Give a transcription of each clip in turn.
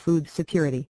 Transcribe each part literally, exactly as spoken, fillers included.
Food security.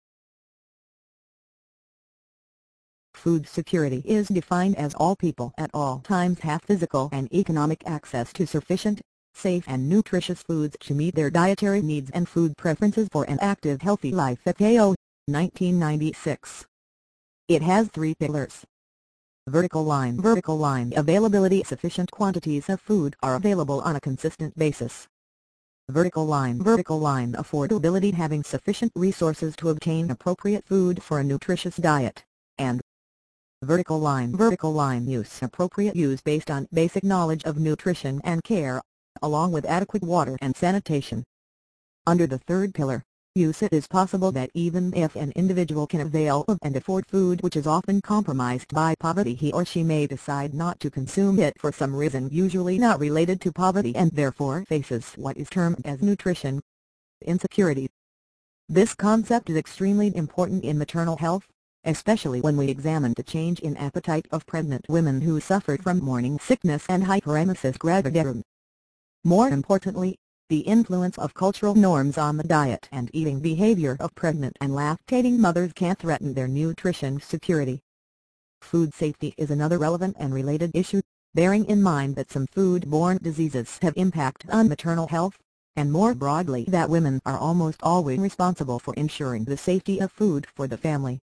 Food security is defined as all people at all times have physical and economic access to sufficient, safe and nutritious foods to meet their dietary needs and food preferences for an active healthy life. F A O, nineteen ninety-six. It has three pillars. Vertical line. Vertical line availability. Sufficient quantities of food are available on a consistent basis. Vertical line. Vertical line affordability. Having sufficient resources to obtain appropriate food for a nutritious diet. And vertical line. Vertical line use. Appropriate use based on basic knowledge of nutrition and care, along with adequate water and sanitation. Under the third pillar, use, it is possible that even if an individual can avail of and afford food which is often compromised by poverty, he or she may decide not to consume it for some reason usually not related to poverty and therefore faces what is termed as nutrition insecurity. This concept is extremely important in maternal health, especially when we examine the change in appetite of pregnant women who suffered from morning sickness and hyperemesis gravidarum. More importantly, the influence of cultural norms on the diet and eating behavior of pregnant and lactating mothers can threaten their nutrition security. Food safety is another relevant and related issue, bearing in mind that some food-borne diseases have impact on maternal health, and more broadly that women are almost always responsible for ensuring the safety of food for the family.